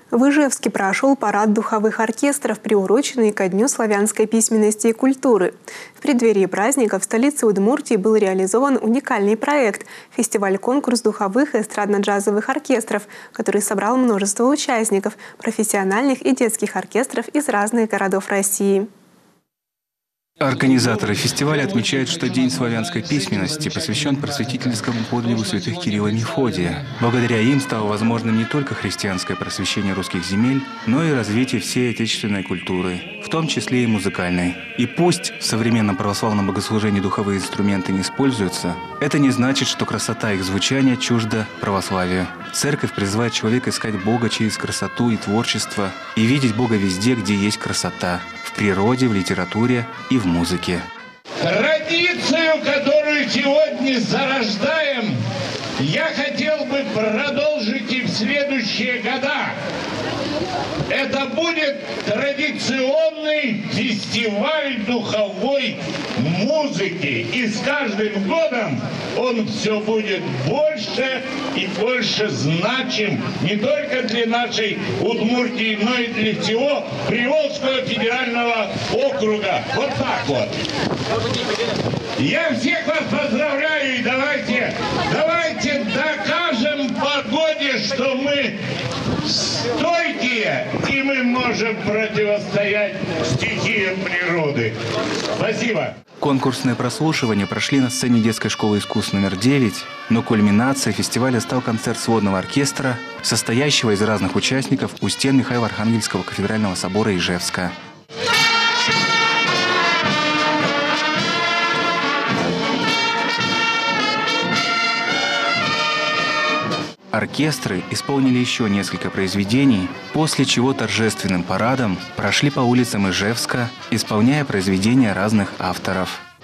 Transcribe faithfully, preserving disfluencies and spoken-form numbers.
В Ижевске прошел парад духовых оркестров, приуроченный ко Дню славянской письменности и культуры. В преддверии праздника в столице Удмуртии был реализован уникальный проект – фестиваль-конкурс духовых и эстрадно-джазовых оркестров, который собрал множество участников, профессиональных и детских оркестров из разных городов России. Организаторы фестиваля отмечают, что День славянской письменности посвящен просветительскому подвигу святых Кирилла и Мефодия. Благодаря им стало возможным не только христианское просвещение русских земель, но и развитие всей отечественной культуры, в том числе и музыкальной. И пусть в современном православном богослужении духовые инструменты не используются, это не значит, что красота их звучания чужда православию. Церковь призывает человека искать Бога через красоту и творчество и видеть Бога везде, где есть красота – в природе, в литературе и в музыке. Традицию, которую сегодня зарождаем, я хотел бы продолжить и в следующие года. Это будет традиционный фестиваль духовой музыки. И с каждым годом он все будет больше и больше значим не только для нашей Удмуртии, но и для всего Приволжского федерального округа. Вот так вот. Я всех вас поздравляю и давайте, давайте докажем погоде, что мы стойкие и мы можем противостоять стихиям природы. Спасибо. Конкурсные прослушивания прошли на сцене детской школы искусств номер девять, но кульминацией фестиваля стал концерт сводного оркестра, состоящего из разных участников у стен Михаила-Архангельского кафедрального собора Ижевска. Оркестры исполнили еще несколько произведений, после чего торжественным парадом прошли по улицам Ижевска, исполняя произведения разных авторов.